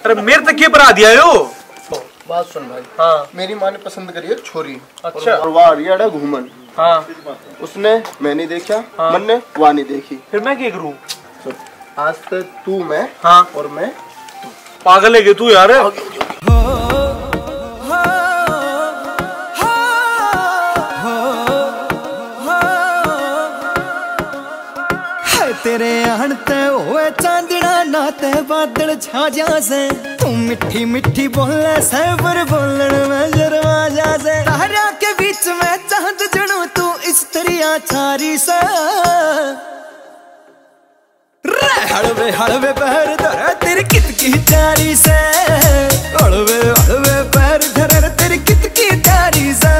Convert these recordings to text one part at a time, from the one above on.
अरे मेरे तक के बना दिया यो। बात सुन भाई। हाँ मेरी माँ ने पसंद करी है छोरी। अच्छा। और वहाँ रियाड़ा घूमन। हाँ उसने मैं नहीं देखा। हाँ। मन ने वहाँ नहीं देखी। फिर मैं क्या करूँ? आज तक तू मैं। हाँ और मैं पागल है तू यार। तेरे आनते हुए चांदना नाते बादल छा जासे तू मिठी मिठी बोले सबर बोलन में शर्मा जासे तारा के बीच में चांद जणू तू इस तरिया छारी से हड़वे हड़वे पैर धर तेरी कित की चारी से हड़वे हड़वे पैर धर तेरी कित की चारी से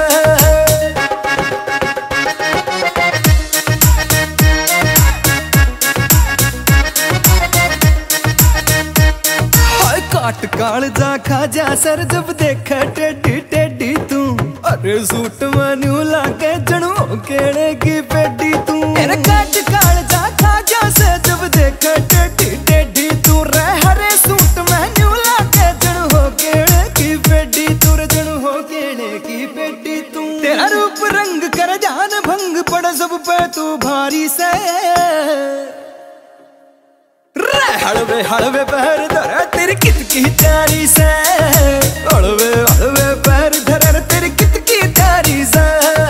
काट काल जा खा जा सर जब देखा टेढ़ी टेढ़ी तू अरे सूट मनु लाके जणू केड़े की पेडी तू अरे काट काल जा खा जा सर जब देखा टेढ़ी टेढ़ी तू रे हरे सूट मनु लाके जणू केड़े की पेडी तू रे जणू केड़े की पेडी तू तेरा रूप रंग कर जान भंग पड़ सब पे तू भारी से हड़वे हड़वे पैर धर तेरी कित की चारी से हड़वे हड़वे पैर धर तेरी कित की चारी से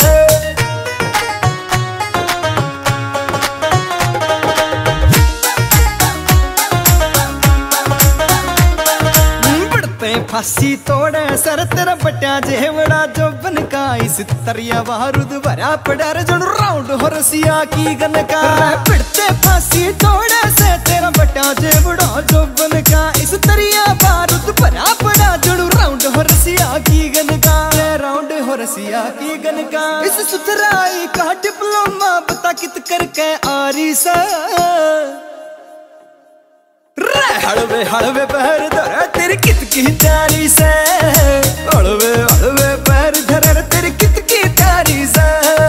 बढ़ते फांसी तोड़े सर तेरा बट्या जेवड़ा जो बन का इस तरिया बारूद भरा पड़ा रे जणू राउंड हो रसिया की गन का बढ़ते फांसी तोड़े से तेरा बट्या जेवड़ा जो बन का इस तरिया बारूद भरा पड़ा जणू राउंड हो रसिया की गन का राउंड हो रसिया की गन का इस सुथराई का डिप्लोमा बता कित करके आरी सा हड़वे हड़वे पैर धर तेरी कित की चारी से हड़वे हड़वे पैर धर तेरी कित की चारी से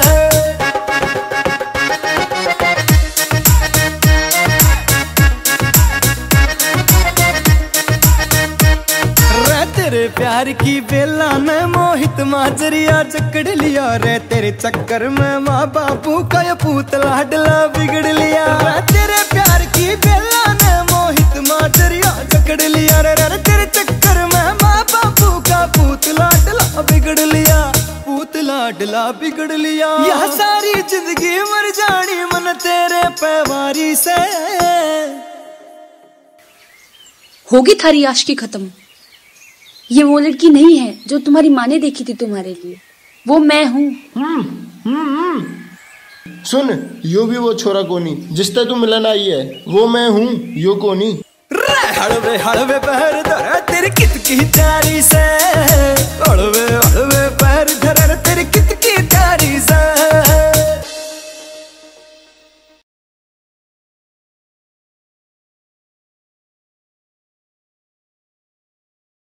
रे तेरे प्यार की बेला में मोहित माजरिया चकड़ लिया रे तेरे चक्कर में माँ बापू का ये पूत लाडला बिगड़ लिया रे तेरे प्यार की बेला में मोहित माजरिया चकड़ लिया रे तेरे चक्कर में माँ बापू का पूत लाडला बिगड़ लिया पूत लाडला बिगड़ लिया यह सारी जिंदगी मर जानी मन तेरे पैवारी से होगी थारी आशिकी खत्म। ये वो लड़की नहीं है जो तुम्हारी माँ ने देखी थी तुम्हारे लिए, वो मैं हूँ। सुन यो भी वो छोरा कोनी जिससे तू मिलन आई है, वो मैं हूँ यो कोनी। हड़वे हड़वे पैर धर तेरी कित की चारी से हड़वे हड़वे पैर धर तेरी